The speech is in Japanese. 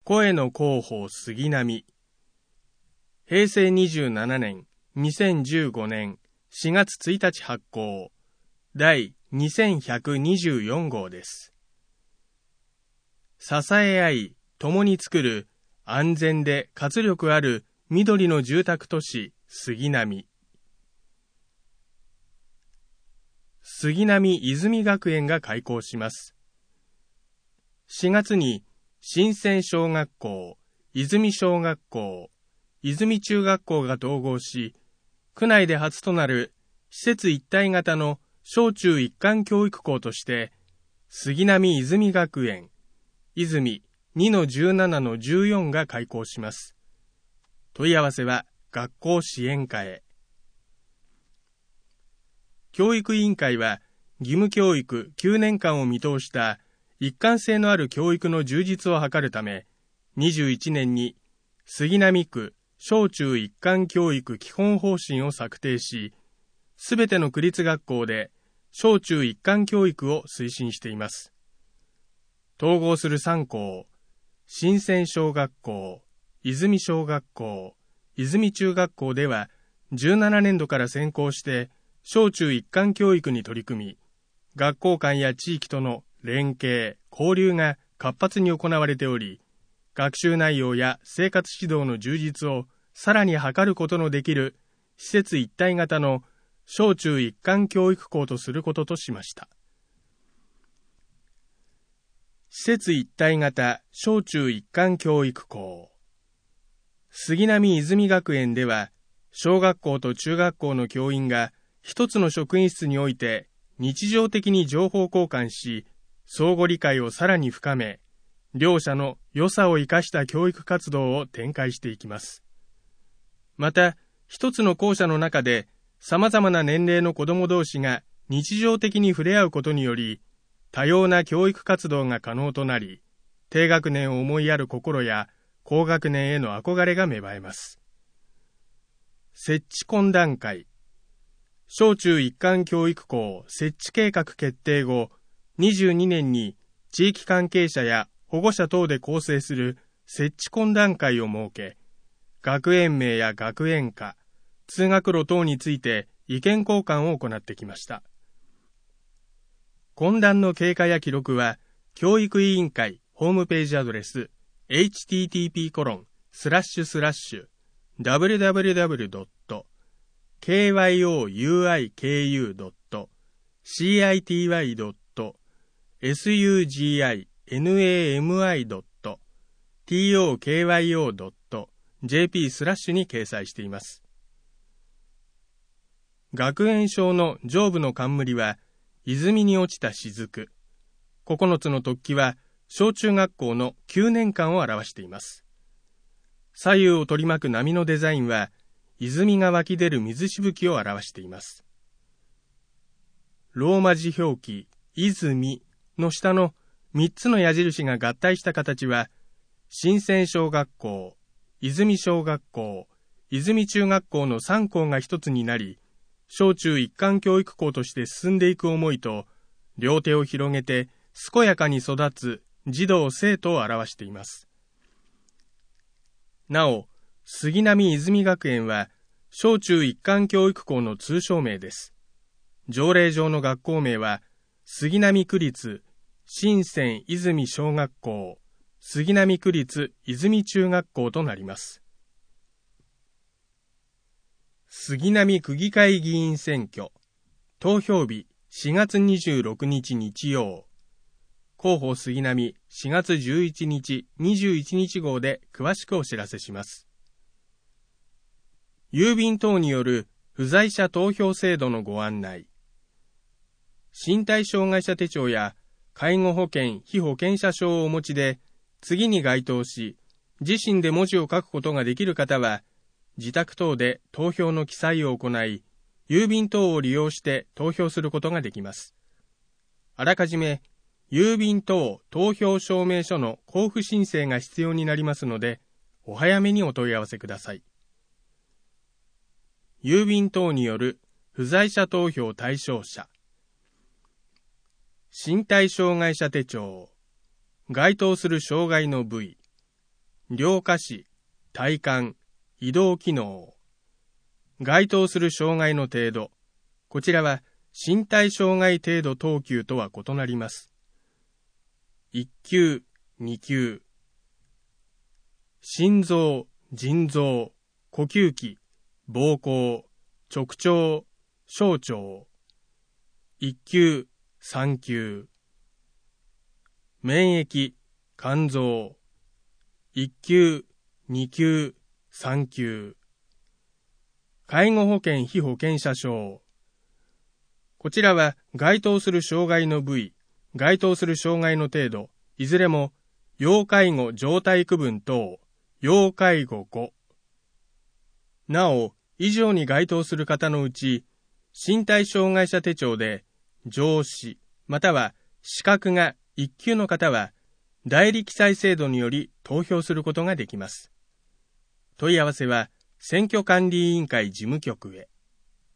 声の広報杉並。平成27年、2015年4月1日発行、第2124号です。支え合い、共に作る安全で活力ある緑の住宅都市杉並。杉並泉学園が開校します。4月に新鮮小学校、泉小学校、泉中学校が統合し、区内で初となる施設一体型の小中一貫教育校として、杉並泉学園、泉 2-17-14 が開校します。問い合わせは学校支援課へ。教育委員会は、義務教育9年間を見通した一貫性のある教育の充実を図るため、21年に杉並区小中一貫教育基本方針を策定し、すべての区立学校で小中一貫教育を推進しています。統合する3校、新鮮小学校、泉小学校、泉中学校では、17年度から先行して小中一貫教育に取り組み、学校間や地域との連携、交流が活発に行われており、学習内容や生活指導の充実をさらに図ることのできる施設一体型の小中一貫教育校とすることとしました。施設一体型小中一貫教育校。杉並泉学園では、小学校と中学校の教員が一つの職員室において日常的に情報交換し、相互理解をさらに深め、両者の良さを生かした教育活動を展開していきます。また、一つの校舎の中で様々な年齢の子ども同士が日常的に触れ合うことにより、多様な教育活動が可能となり、低学年を思いやる心や高学年への憧れが芽生えます。設置懇談会。小中一貫教育校設置計画決定後、22年に地域関係者や保護者等で構成する設置懇談会を設け、学園名や学園歌、通学路等について意見交換を行ってきました。懇談の経過や記録は、教育委員会ホームページアドレス http://www.kyuiki.city.tokyo.jp/ に掲載しています。学園章の上部の冠は、泉に落ちた雫。9つの突起は、小中学校の9年間を表しています。左右を取り巻く波のデザインは、泉が湧き出る水しぶきを表しています。ローマ字表記、泉の下の3つの矢印が合体した形は、新鮮小学校、泉小学校、泉中学校の3校が一つになり、小中一貫教育校として進んでいく思いと、両手を広げて健やかに育つ児童生徒を表しています。なお、杉並泉学園は小中一貫教育校の通称名です。条例上の学校名は杉並区立新鮮泉小学校、杉並区立泉中学校となります。杉並区議会議員選挙。投票日4月26日日曜。広報杉並4月11日21日号で詳しくお知らせします。郵便等による不在者投票制度のご案内。身体障害者手帳や介護保険被保険者証をお持ちで、次に該当し、自身で文字を書くことができる方は、自宅等で投票の記載を行い、郵便等を利用して投票することができます。あらかじめ、郵便等投票証明書の交付申請が必要になりますので、お早めにお問い合わせください。郵便等による不在者投票対象者。身体障害者手帳。該当する障害の部位。 両下肢、体幹、移動機能。該当する障害の程度。こちらは身体障害程度等級とは異なります。1級、2級。心臓、腎臓、呼吸器、膀胱、直腸、小腸。1級、3級。免疫、肝臓。1級、2級、3級。介護保険被保険者証。こちらは該当する障害の部位、該当する障害の程度、いずれも要介護状態区分等、要介護5。なお、以上に該当する方のうち、身体障害者手帳で上司または資格が1級の方は、代理記載制度により投票することができます。問い合わせは選挙管理委員会事務局へ。